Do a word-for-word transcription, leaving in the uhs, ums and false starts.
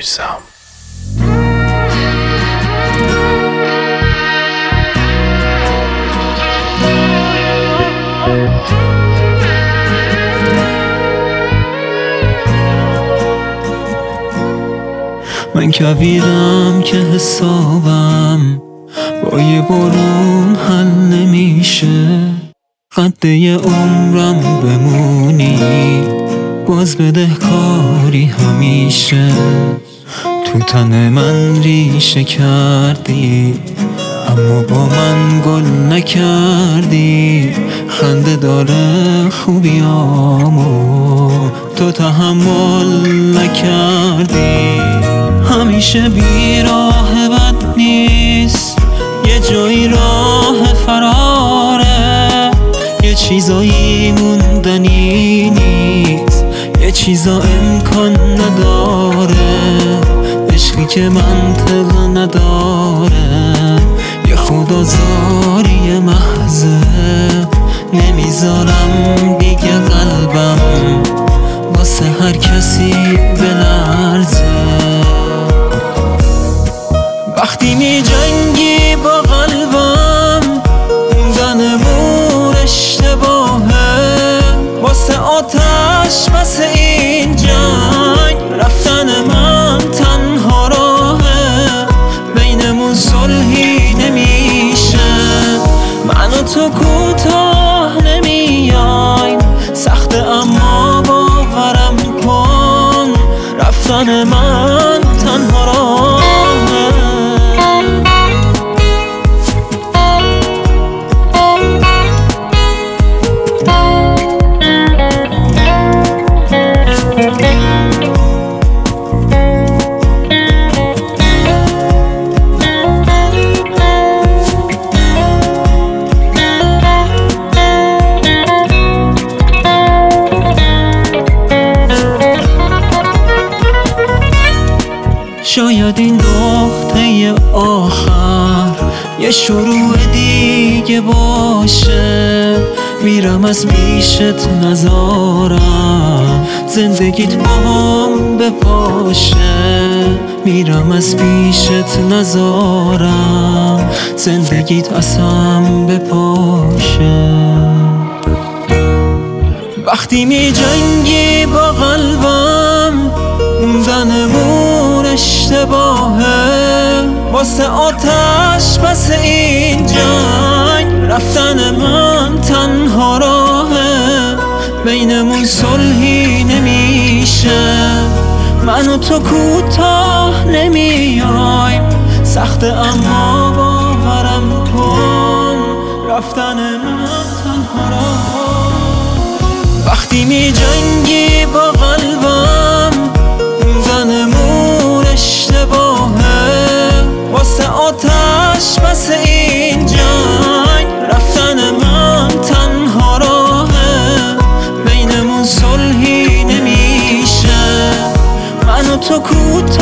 میرزم. من کویرم که حسابم با یه بارون حل نمیشه، قد یه عمرم بمونی باز بدهکاری همیشه. تو تن من ریشه کردی اما با من گل نکردی، خنده داره خوبیامو تو تحمل نکردی. همیشه بیراه بد نیست، یه جایی راه فراره، یه چیزایی موندنی نیست، یه چیزا امکان نداره. عشقی که منطق نداره یه خدازاری محضه، نمیذارم دیگه قلبم واسه هر کسی بلرزه. وقتی می جنگی با قلبم موندنمون اشتباهه، واسه آتش واسه این جنگ رفتن من تنها راهه. بینمون صلحی نمیشه، من و تو کوتاه نمیایم، سخته اما باورم کن رفتن من تنها راهه. شاید این نقطه آخر یه شروع دیگه باشه، میرم از پیشت نذارم زندگیت با هم بپاشه، میرم از پیشت نذارم زندگیت از هم بپاشه. وقتی می جنگی با قلبم موندنمون اشتباهه، واسه آتش پس این جنگ رفتن من تنها راهه. بینمون صلحی نمیشه، من و تو کوتاه نمیایم، سخته اما باورم کن رفتن من تنها راهه. وقتی می جنگی با قلبم موندنمون اشتباهه، واسه آتش پس این جنگ رفتن من تنها راهه. بینمون صلحی نمیشه، من و تو کوتاه